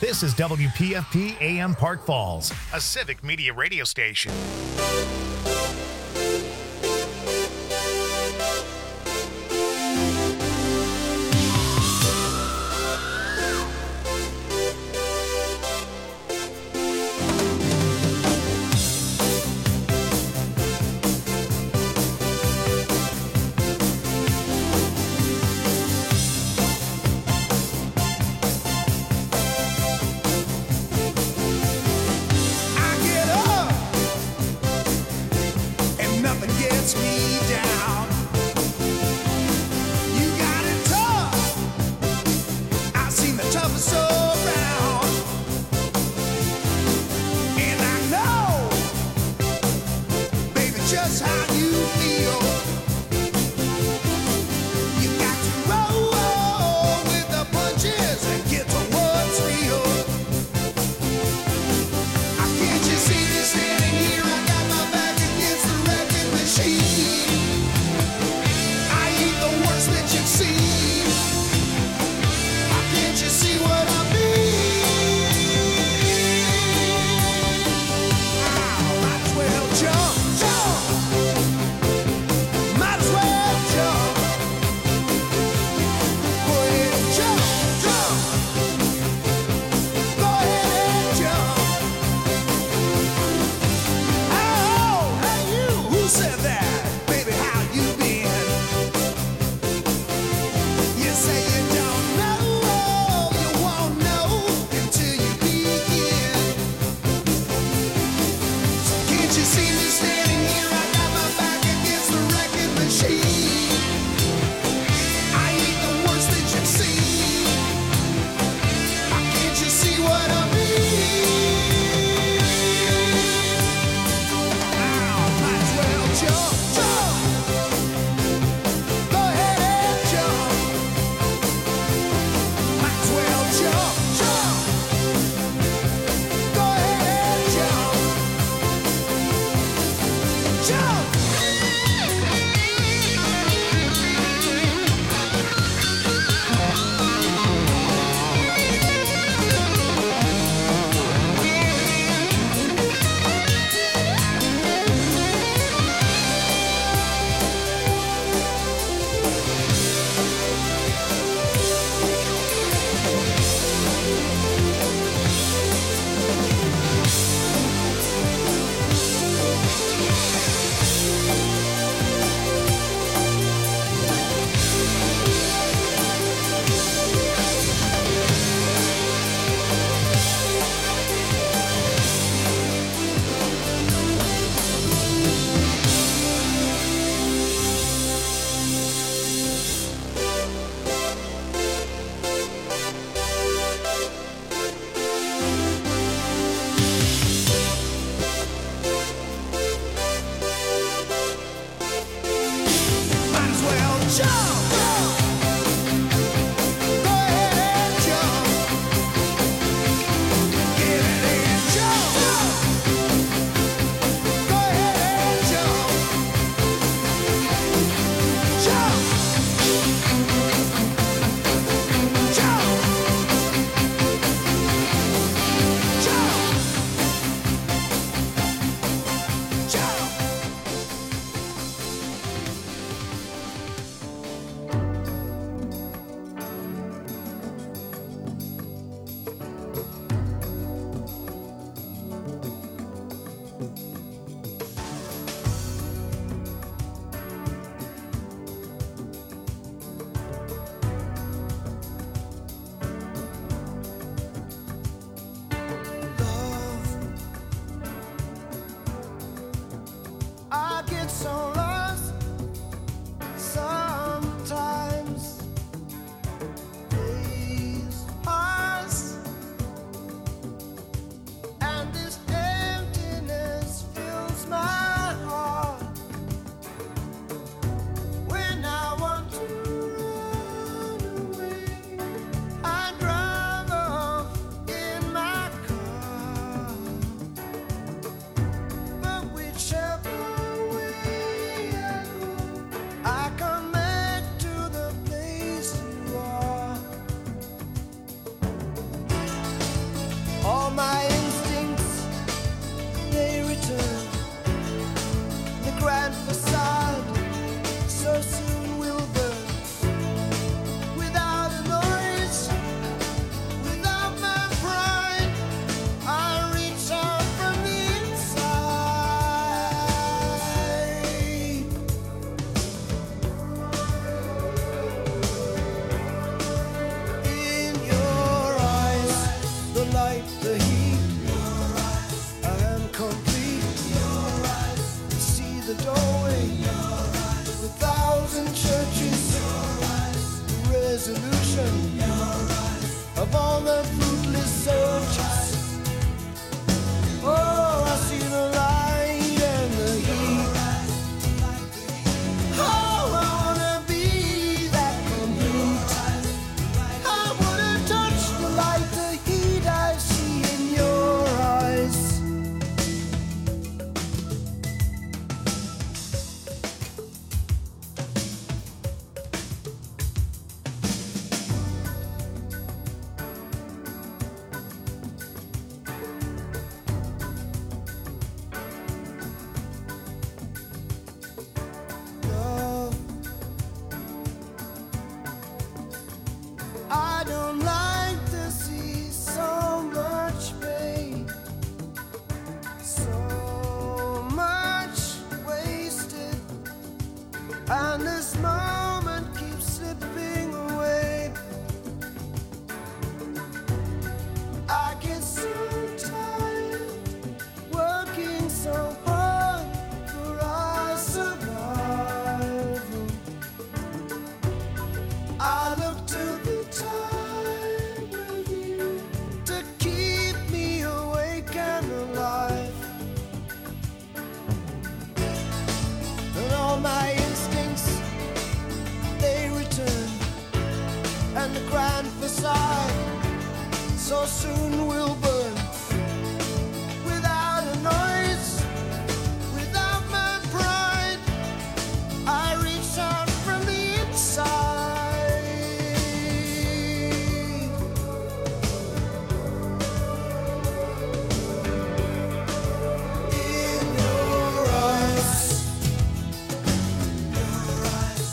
This is WPFP AM Park Falls, a civic media radio station. of all the fruitless searches. Oh, I see the light and the heat. Oh, I wanna be that complete. I wanna touch the light, the heat I see in your eyes. I don't like to see so much pain, so much wasted, and this moment keeps slipping away. I get so tired working so hard for our survival. I look to the time with you to keep me awake and alive. And all my instincts, they return, and the grand facade so soon will burn. Without a noise, without my pride, I reach out from the inside. In your eyes, your eyes,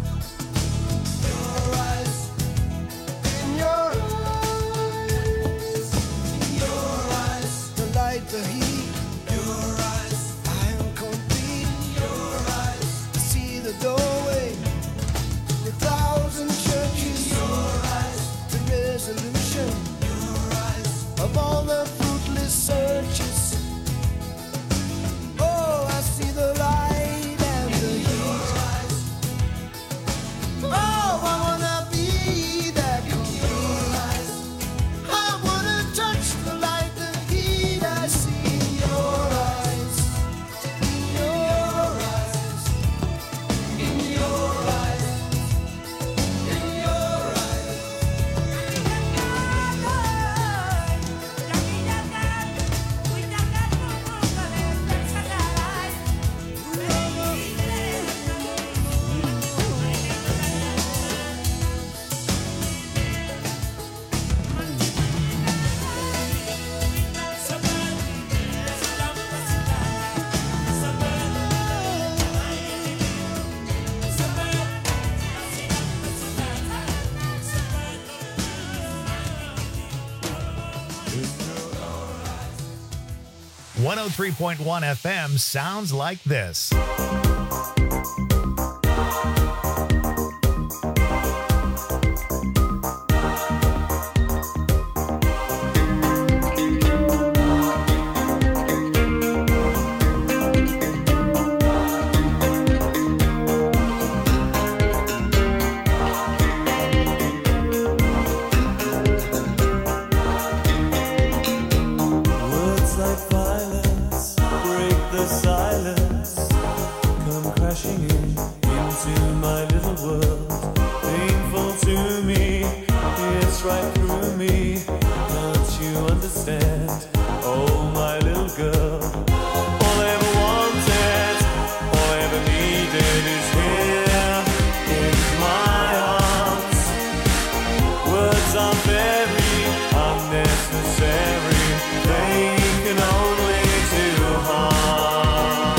your eyes, in your eyes, your eyes, the light, the heat, your eyes, I am complete, your eyes, to see the doorway, the thousand churches, your eyes, the resolution, your eyes, of all the fruitless searches. Oh, I see the light and the heat. Oh, I wanna be that complete. I wanna touch the light, the heat I see in your eyes. In your eyes. In your eyes. In your eyes. One 103.1 FM sounds like this. Words like violence break the silence, come crashing into my little world. Painful to me, it's right through me. Can't you understand? Oh, my little girl. All I ever wanted, all I ever needed is here in my arms. Words are very unnecessary. They can only do harm.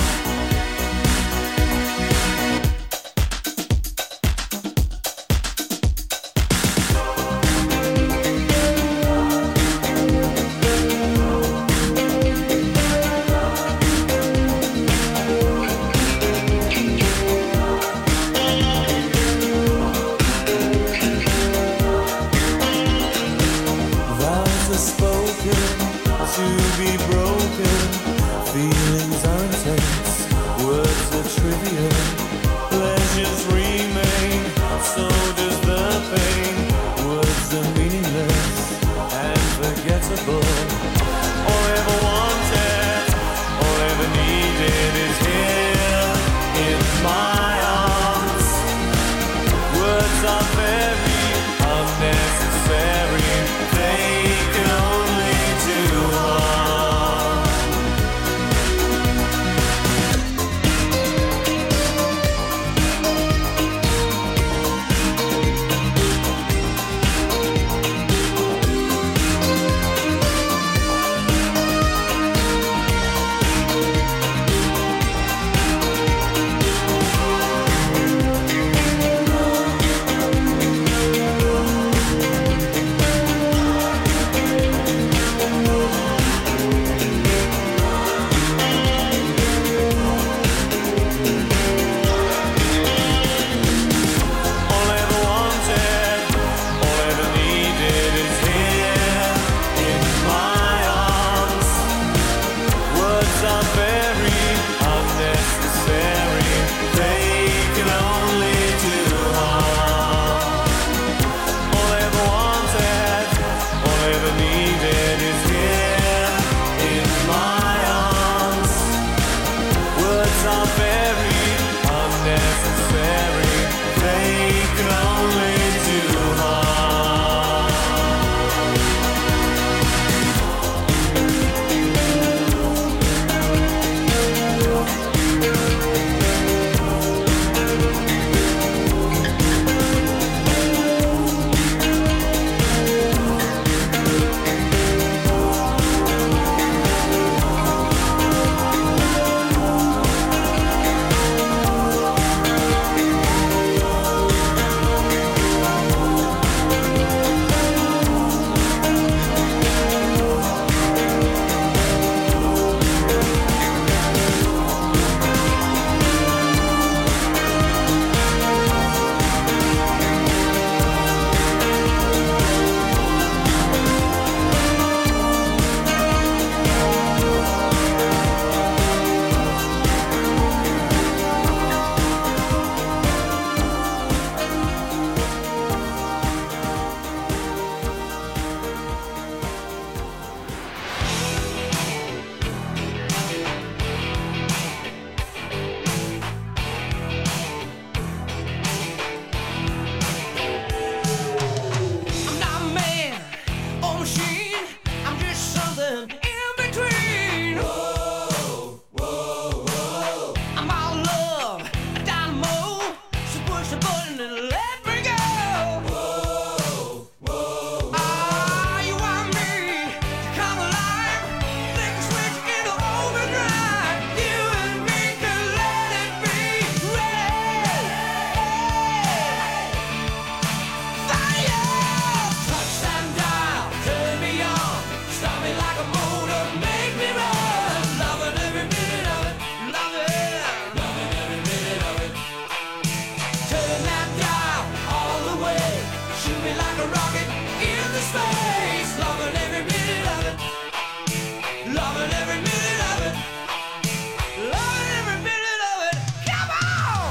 shoot me like a rocket into space. Loving every minute of it. Loving every minute of it. Loving every minute of it. Come on!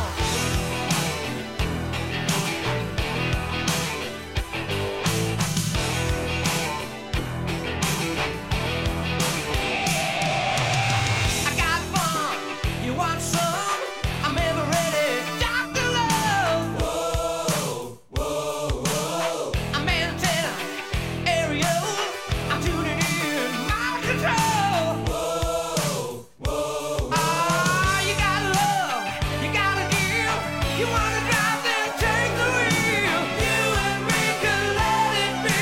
I got fun. You want some? I'm ever ready. Dr. Love. Whoa, whoa, whoa. I'm antenna, aerial. I'm tuning in, mind control. Whoa, whoa. Ah, you got love, you gotta give. You wanna drive, then take the wheel. You and me can let it be.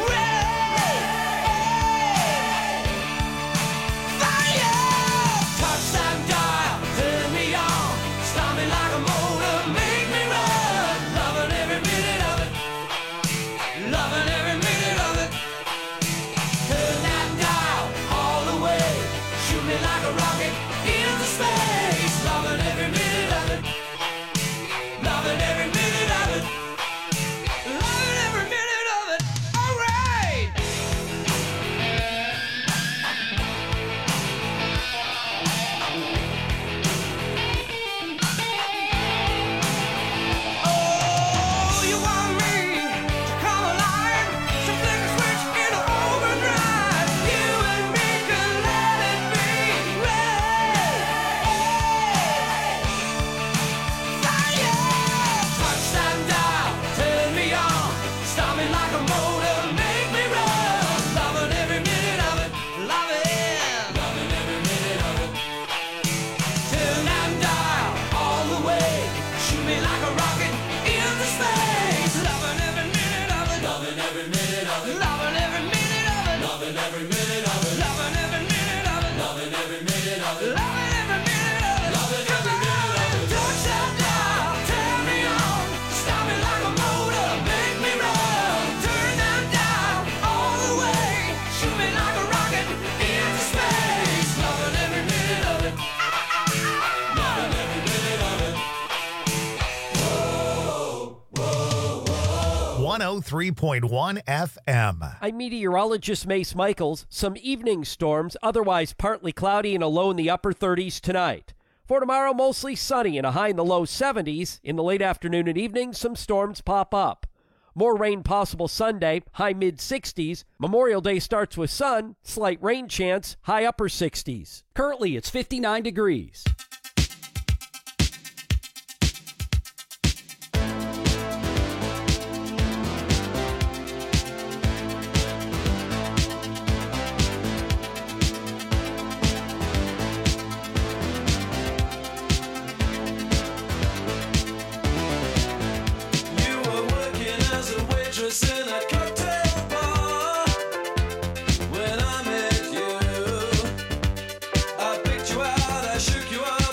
Fire! Touchdown dial, turn me on. Start me like a motor, make me run. Loving every minute of it. Loving every minute of it. Turn that dial all the way. Shoot me like a rocket into space. Loving every minute of it. Loving every minute of it. Loving every minute of it. All right. Oh, you want me to come alive? So flick a switch in overdrive. You and me can let it be. Fire! Touchdown dial, turn me on. Start me like a motor, make me run. Loving every minute of it. Loving every minute of it. Turn that dial all the way. Shoot me like a rocket into space. Loving every minute of it. Loving every minute of it. Loving every minute of it. Loving every minute of it. Loving every minute of it. Loving every minute of it. Loving every minute of it. Loving every minute of it. Touch that dial, turn me on. Stop me like a motor, make me run. Turn that dial all the way. Shoot me like a rocket into space. Loving every minute of it. Loving every minute of it. 103.1 FM. I'm meteorologist Mace Michaels. Some evening storms, otherwise partly cloudy and a low in the upper 30s tonight. For tomorrow, mostly sunny and a high in the low 70s. In the late afternoon and evening, some storms pop up. More rain possible Sunday, high mid-60s. Memorial Day starts with sun, slight rain chance, high upper 60s. Currently, it's 59 degrees. You were working as a waitress in a cocktail bar when I met you. I picked you out, I shook you up.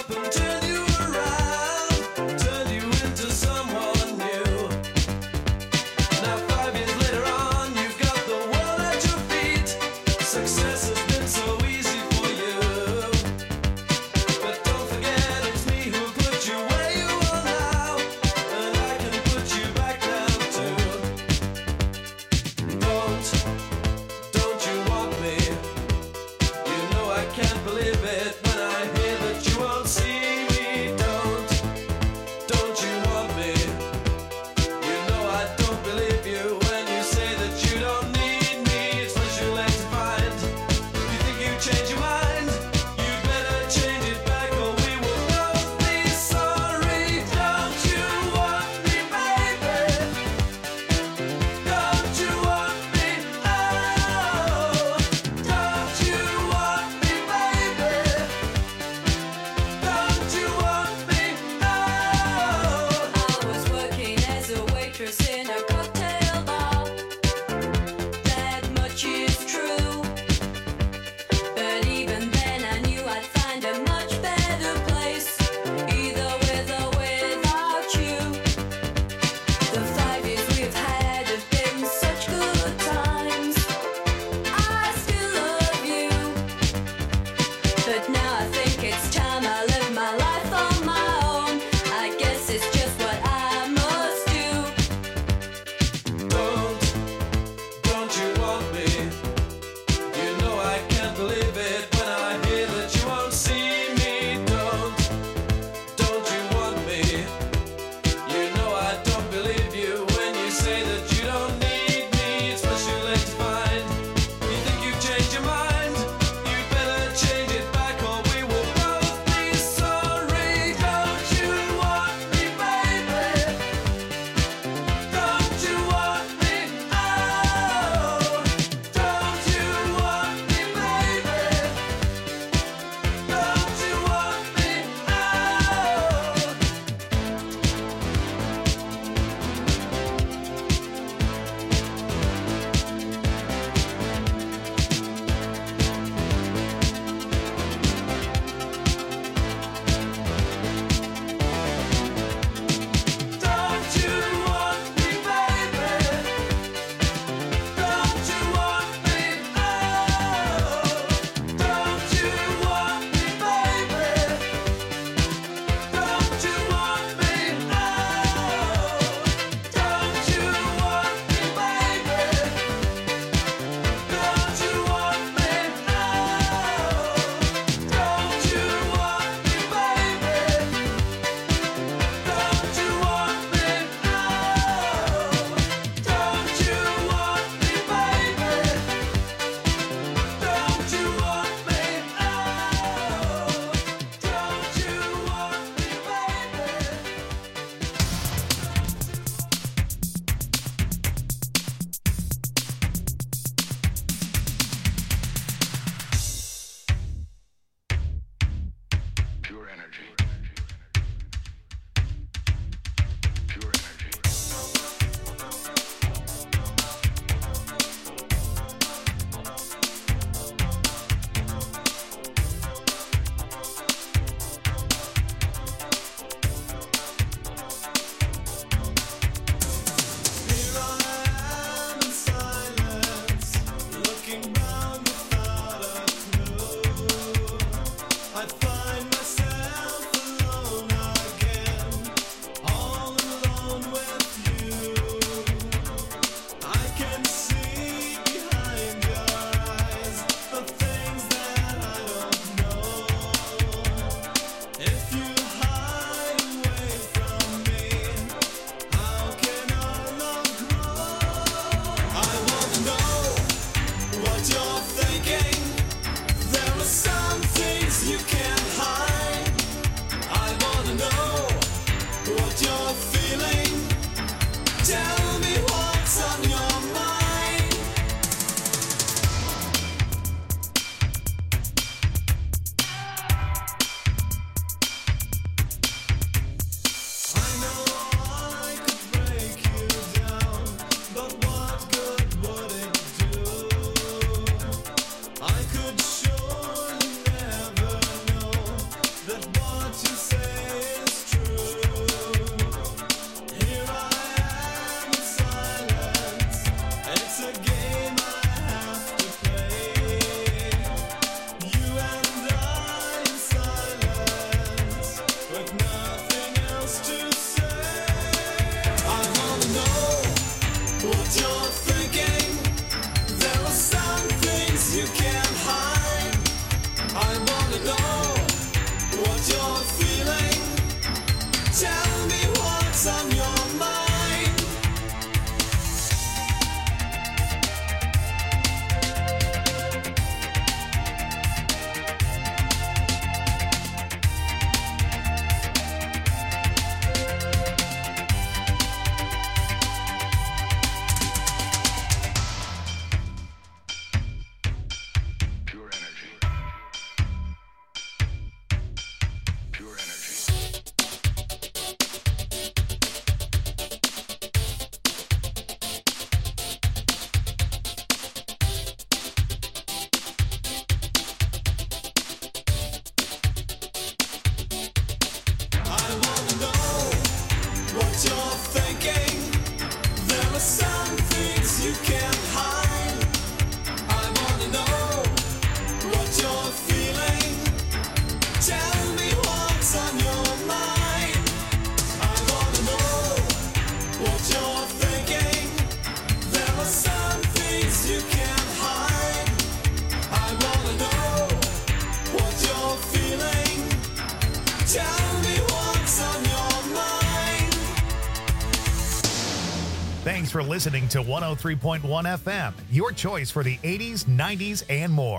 Thanks for listening to 103.1 FM, your choice for the 80s, 90s, and more.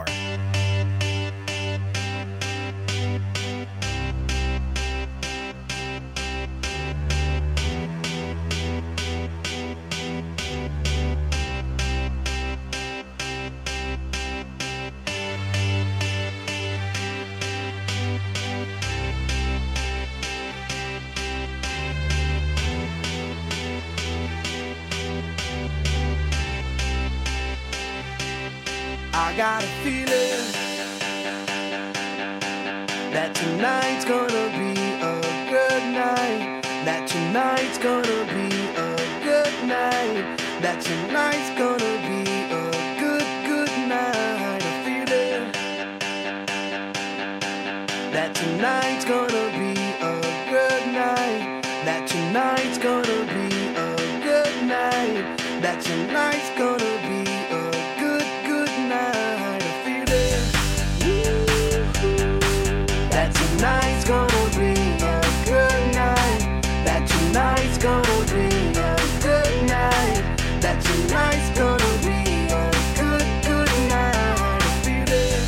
I got a feeling that tonight's gonna be a good night. That tonight's gonna be a good night. That tonight's gonna be a good night. A feeling that tonight's gonna be a good night. That tonight's gonna be a good night. That tonight's gonna be a good night. A feeling that tonight's gonna be a good night. That tonight's gonna be a good night. That tonight's gonna be a good night. A feeling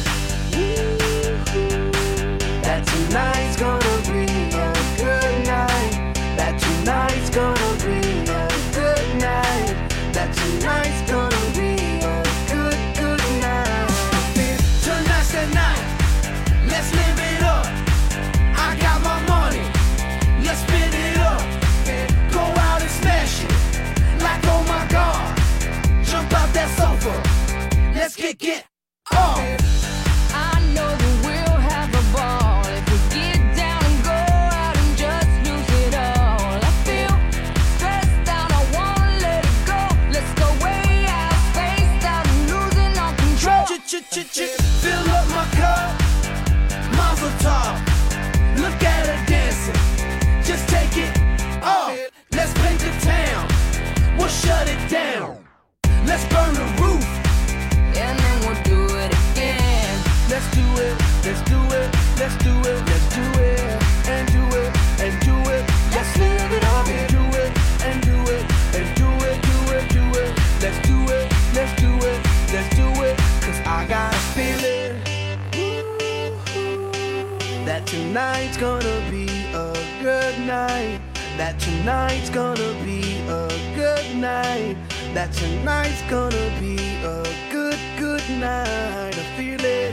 that tonight's gonna be a good night. That tonight's gonna be a good night. That tonight's gonna be a good night. Tonight's the night. Let's live it up. I got my money. Let's spin it up. Go out and smash it. Like oh my God. Jump out that sofa. Let's get off. I know that we'll have a ball if we get down and go out and just lose it all. I feel stressed out, I wanna let it go. Let's go way out, spaced out and losing all control. Fill up my cup. Mazel tov. Look at her dancing. Just take it off. Let's paint the town. We'll shut it down. Let's burn the roof. And then we'll do it again. Let's do it. Let's do it. Let's do it. Let's do it. And do it. And do it. Let's live it up and do it. And do it. And do it. Do it. Do it. Let's do it. Let's do it. Let's do it. 'Cause I got a feeling that tonight's gonna be a good night. That tonight's gonna be a good night. That tonight's gonna be a good night. A feeling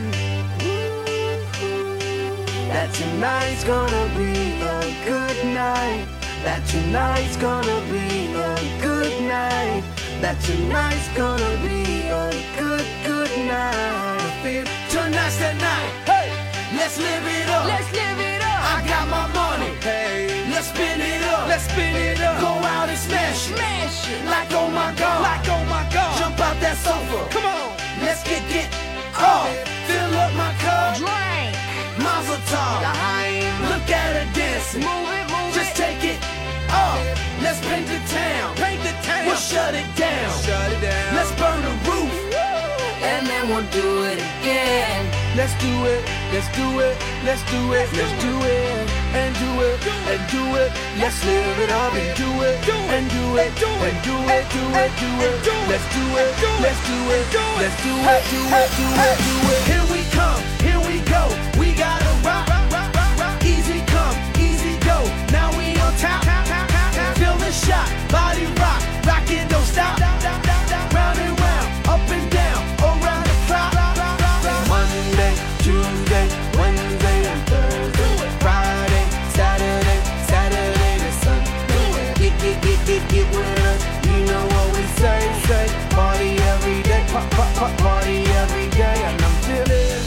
that tonight's gonna be a good night. That tonight's gonna be a good night. That tonight's gonna be a good night. I feel tonight's the night. Hey, let's live it up. Let's live it up. I got my money. Hey, let's spin it up. Let's spin it up. Go out and smash it. Smash it. Like oh my God. Like oh my God. Jump out that sofa. Come on. Let's get off. Fill up my cup. Drink. Mazel tov. Look at her dancing. Move it, move Just it. take it off. Let's paint the town. Paint the town. We'll shut it down. Shut it down. Let's burn the roof. And then we'll do it again. Let's do it. Let's do it. Let's do it. Let's do it. And do it. And do it. Let's live it up and do it. And do it. And do it. Do it. Do it. Let's do it. Let's do it. Let's do it. Do it. Do it. Do it. Here we come. Here we go. We gotta rock. Easy come. Easy go. Now we on top. Feel the shot. Body rock. Rock it. Don't stop. Round and round. Up and down. Around the clock. Monday, Tuesday, Wednesday, and Thursday. Friday, Saturday, Saturday to Sunday. Get with us. You know what we say. Party every day. Party every day. And I'm feeling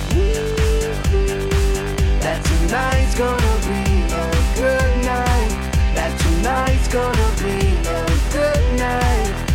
that tonight's gonna be a good night. That tonight's gonna be a good night.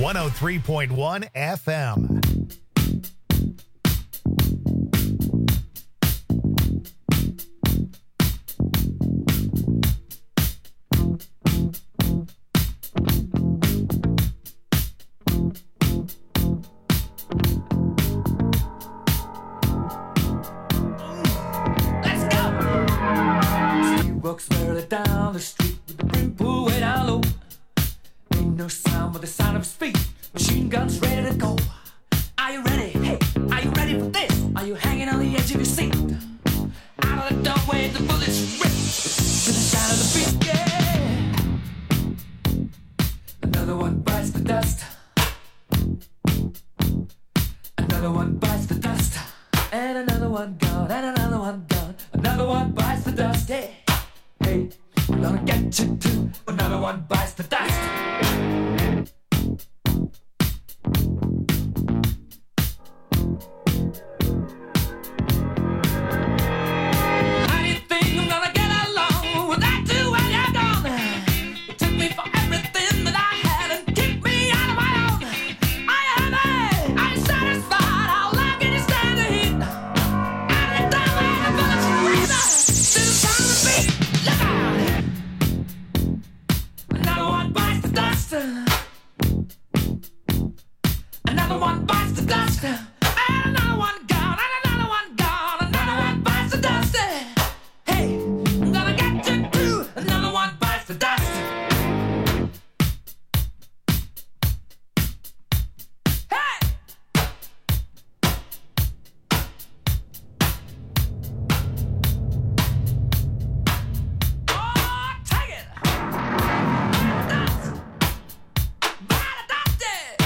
103.1 FM. Let's go! She walks merrily down the street with the brim pulled way down low. Ain't no sound but the sound of his feet. Machine guns ready to go. Are you ready? Hey, are you ready for this? Are you hanging on the edge of your seat? Out of the doorway, the bullets rip to the sound of the beat. Yeah. Another one bites the dust. Another one bites the dust. And another one gone, and another one gone. Another one bites the dust. Hey, hey, I'm gonna get you too. Another one bites the dust. How do you think I'm gonna get along without you when you're gone? You took me for everything that I had and kicked me out of my own. Are you happy? Are you satisfied? How long can you stand the heat? Out of the doorway, the bullets raise up to the sound of the beat. Look out! Another one bites the dust. Another one bites the dust. And another one gone. And another one gone. Another one bites the dust. Hey, I'm gonna get you too. Another one bites the dust. Hey! Oh, take it! Dust! Bite the dust!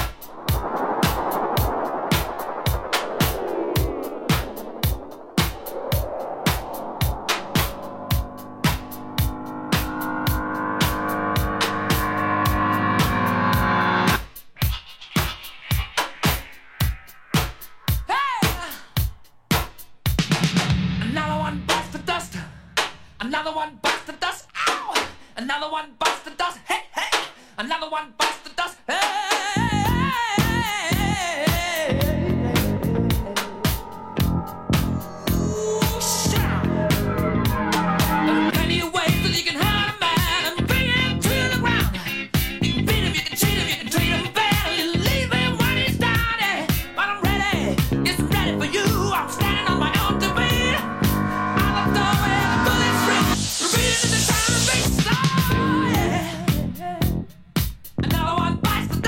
Another one bites the dust. Another one bites the dust. Ow! Another one bites the dust. Hey, hey! Another one bites the dust. Hey! Ooh, shout! There are plenty of ways that you can hurt a man and bring him to the ground. You can beat him, you can cheat him, you can treat him bad, you leave him when he's down. Yeah. But I'm ready, yes, I'm ready for you. I'm standing on my own two feet. Out the doorway, the bullets rip, repeating the sound of the beat. Oh, yeah. Another one bites the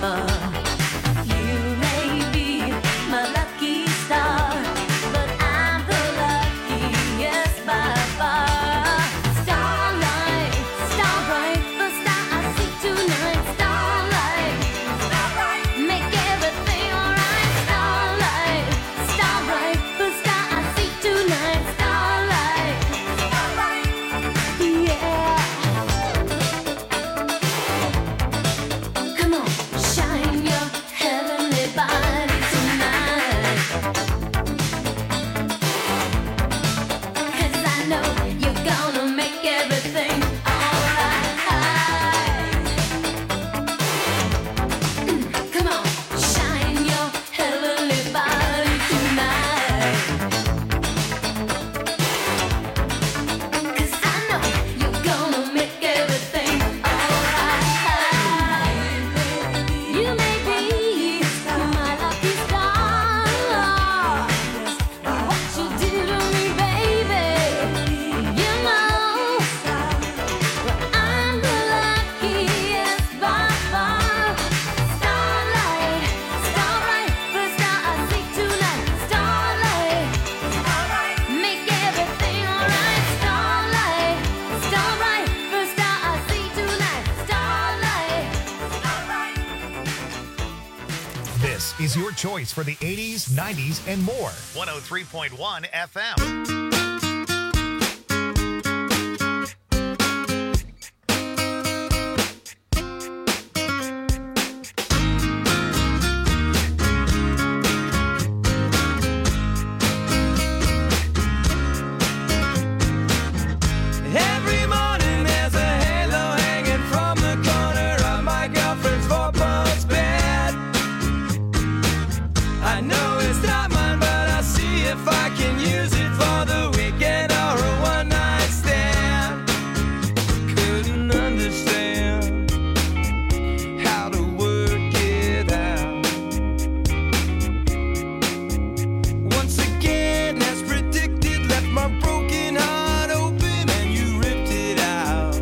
far. You may be my lucky star, but I'm the luckiest by far. Starlight, star bright, the star I see tonight. Starlight, make everything alright. Starlight, star bright, the star I see tonight. Starlight, yeah. Come on, shine your heavenly body tonight. 'Cause I know you're gonna make everything alright. Come on, shine your heavenly body tonight. 'Cause I know you're gonna make everything alright. You may be my lucky star. What you do to me, baby, you know. I'm the luckiest by far. Starlight, starlight, the star I see tonight. Starlight, make everything alright. Starlight, starlight, the star I see tonight. Starlight, This is your choice for the 80s, 90s, and more. 103.1 FM. Every morning there's a halo hanging from the corner of my girlfriend's four-post bed. I know it's not mine, but I'll see if I can use it for the weekend or a one-night stand. Couldn't understand how to work it out. Once again, as predicted, left my broken heart open and you ripped it out.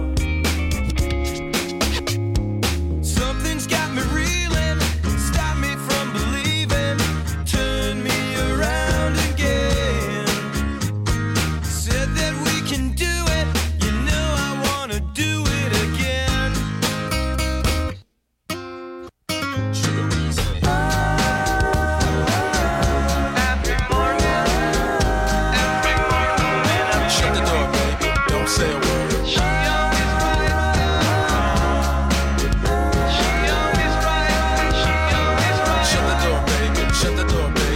Something's got me reeling, stopped me from believing, turned me around again. Said that we can do it, you know I wanna do it again. Shut the door, baby. Don't say a word. She always right. She always right. She always right. Shut the door, baby. Shut the door, baby.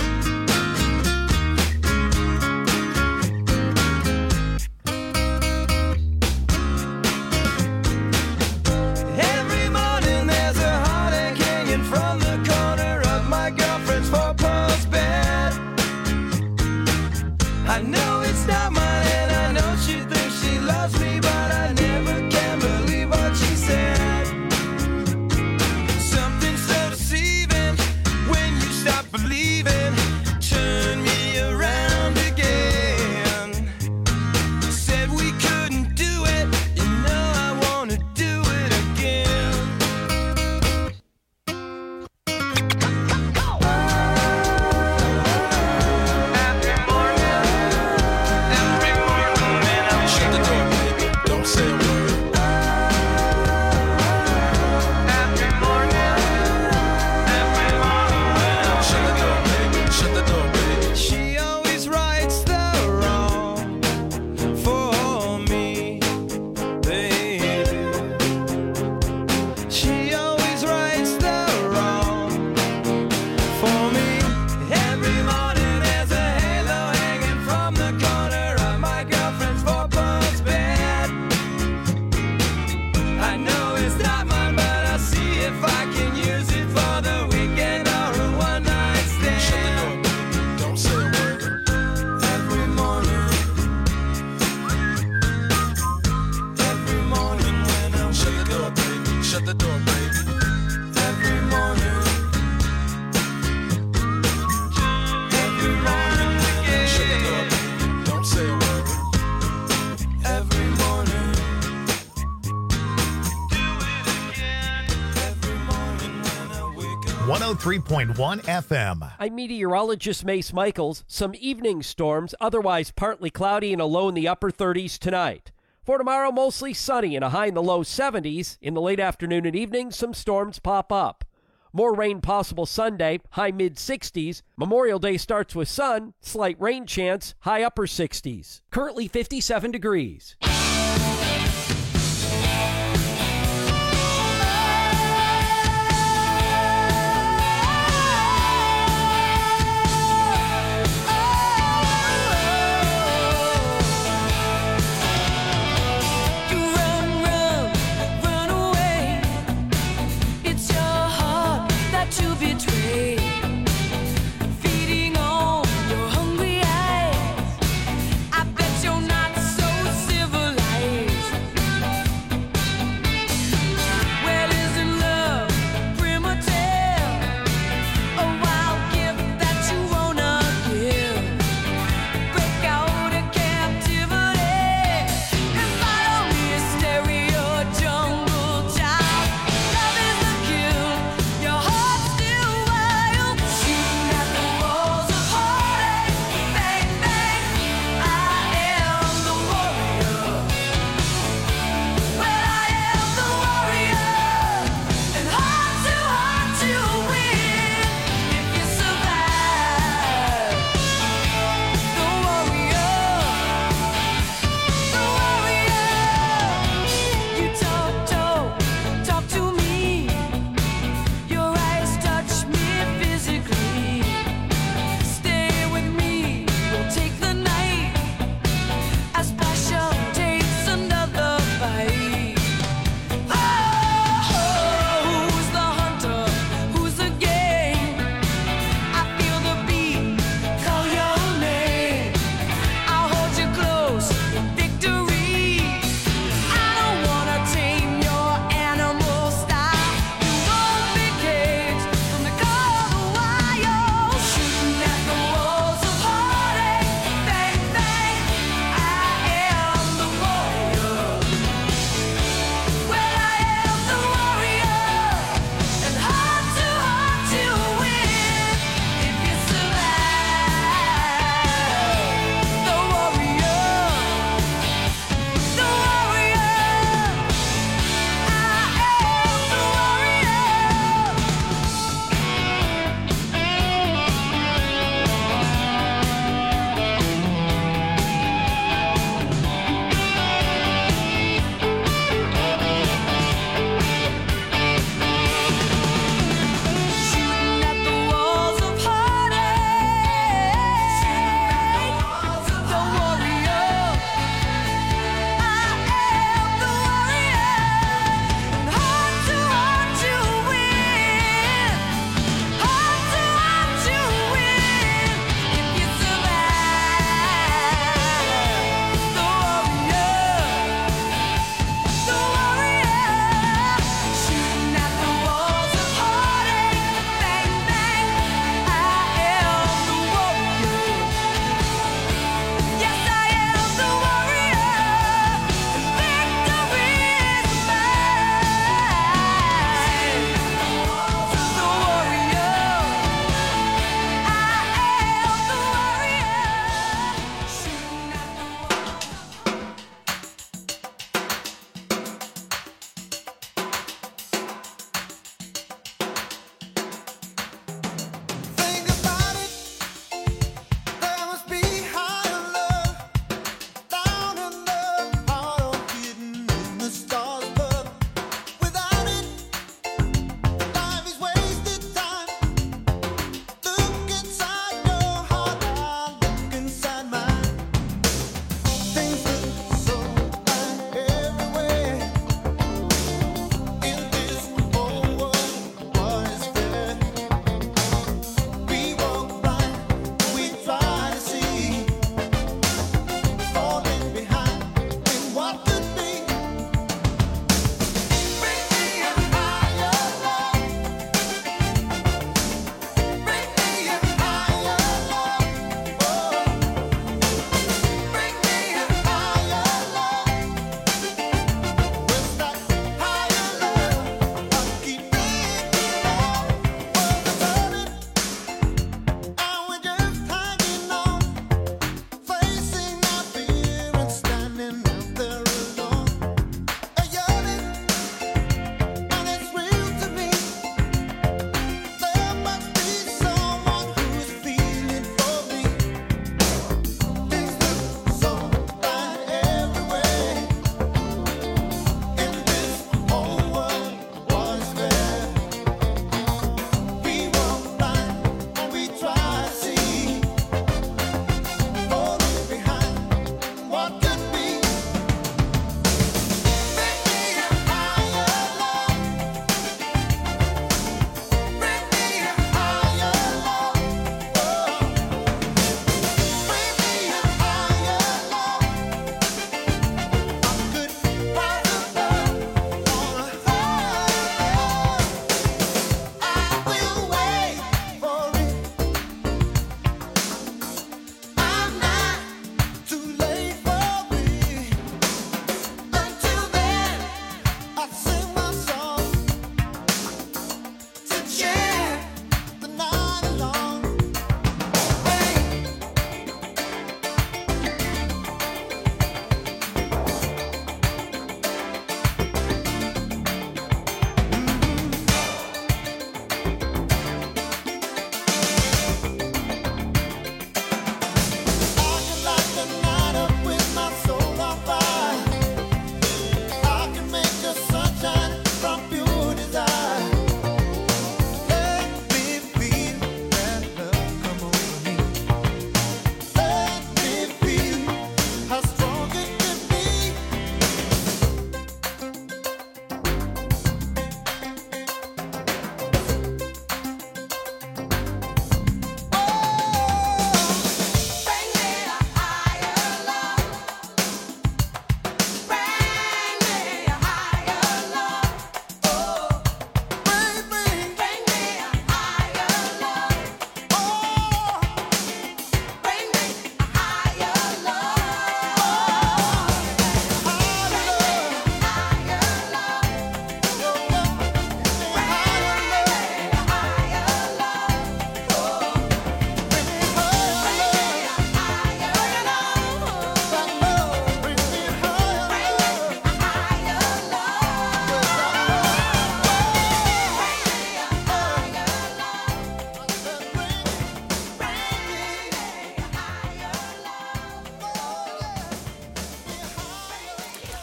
Every morning there's a heartache hanging from the corner of my girlfriend's four-post bed. I know it's not mine and I know she thinks she loves me, but I never can believe what she said. Something so deceiving when you stop believing, turn me around again. Said we couldn't do it, you know I wanna do it again. Shut the door, baby. Don't say a word. Shut the door, baby. Shut the door, baby. She always rights the wrong for me, baby. She always rights the wrong for me. Every morning there's a halo hanging from the corner of my girlfriend's four-post bed. I know it's not mine, but I'll see if I can use it for the weekend or a one-night stand. Shut the door, baby. Don't say a word. Every morning when I'm Shut the door, baby. Shut the door, baby. every morning Shut the door, baby. Don't say a word. every morning 103.1 FM. I'm meteorologist Mace Michaels. Some evening storms, otherwise partly cloudy and a low in the upper 30s tonight. For tomorrow, mostly sunny and a high in the low 70s. In the late afternoon and evening, some storms pop up. More rain possible Sunday, high mid-60s. Memorial Day starts with sun, slight rain chance, high upper 60s. Currently 57 degrees. Feeding on your hungry eyes, I bet you're not so civilized.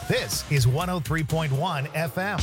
This is 103.1 FM.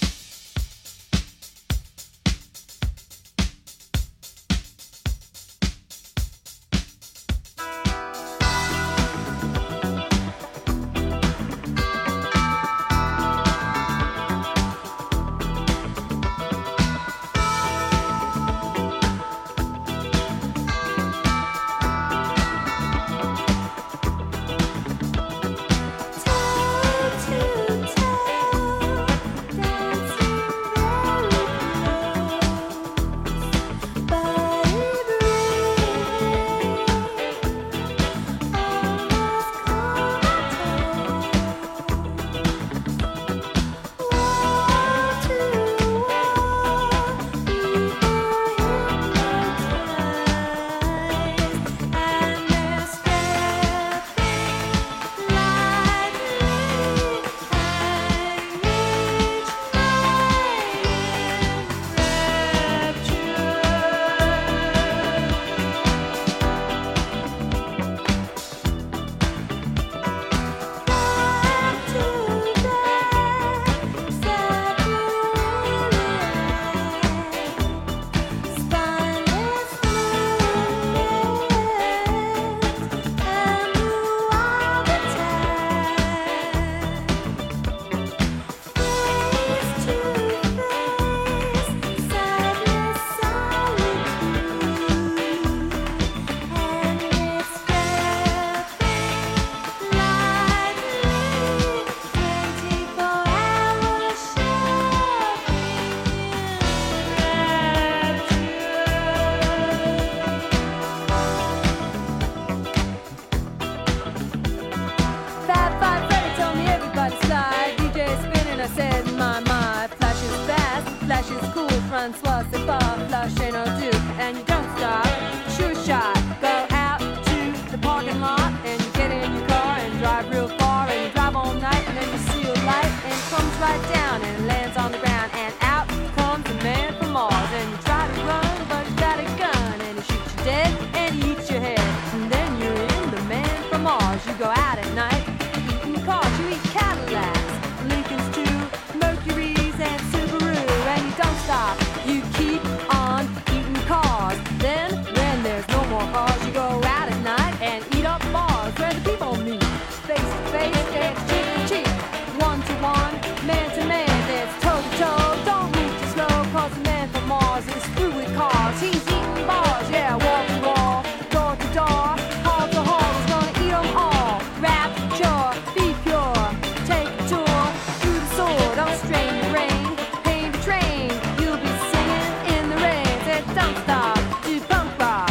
Francois, c'est pas flashing or do, and you don't stop. Sure shot, go out to the parking lot, and you get in your car and drive real far, and you drive all night, and then you see a light, and it comes right down and lands on the ground, and out comes the man from Mars, and you try to run, but you got a gun, and he shoots you dead, and he eats your head, and then you're in the man from Mars. You go out at night, eating cars, you eat Cadillacs, Lincolns too, Mercuries and Subaru, and you don't stop. You keep on eating cars. Then, when there's no more cars, you go out at night and eat up bars where the people meet. Face to face, it's cheek to cheek. One to one, man to man, it's toe to toe. Don't move too slow, cause the man from Mars is through with cars. He's eating bars, yeah, wall to wall, door to door, hall to hall. He's gonna eat them all. Rapture, be pure, take a tour through the sword. Don't strain your brain, pain to train. You'll be singing in the rain. Say, don't stop, do punk rock.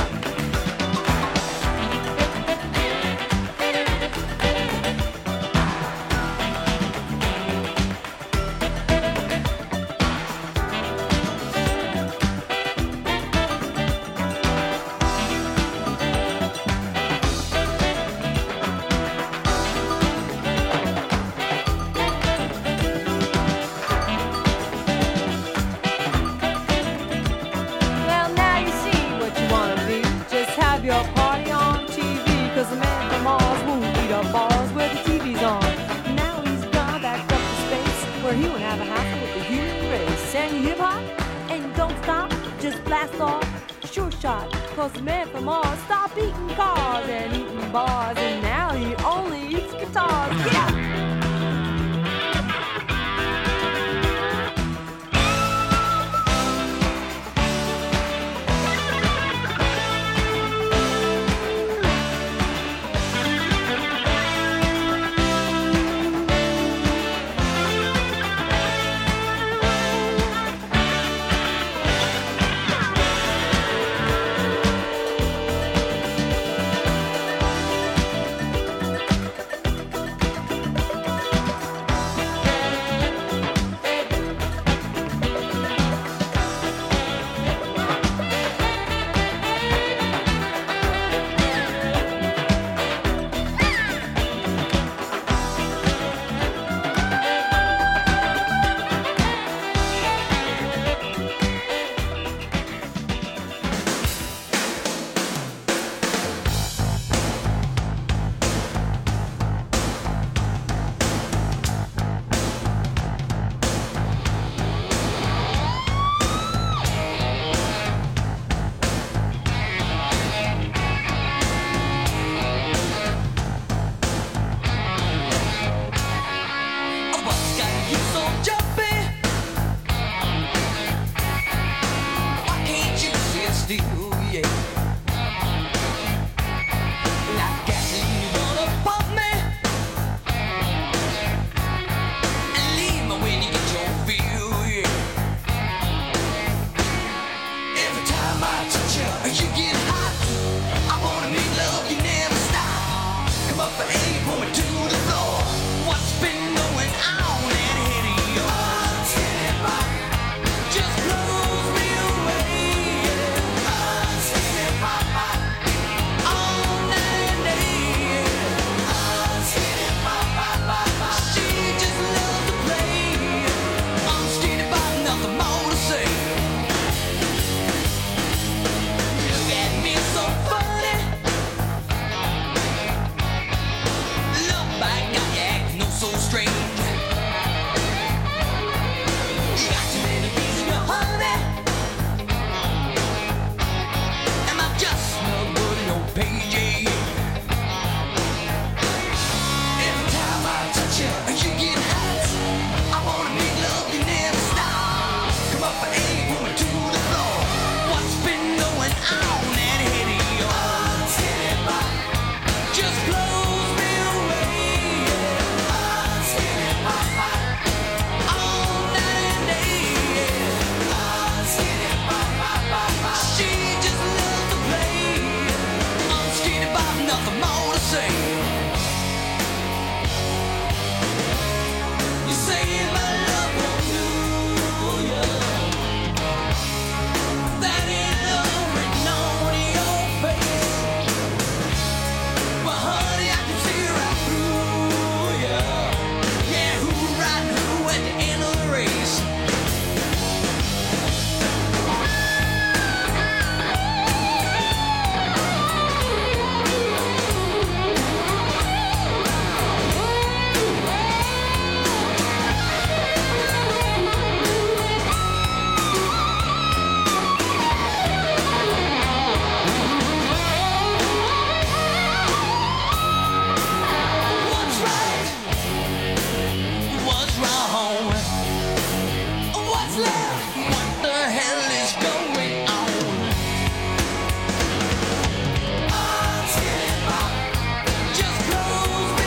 Well, now you see what you wanna be. Just have your party on TV. Cause the man from Mars won't eat up bars where the TV's on. Now he's gone back up to space where he won't have a hassle with the human race. And you hip hop and you don't stop, just blast off. Sure shot, cause the man from Mars stopped eating cars and eating bars. And now he only eats guitars. Yeah!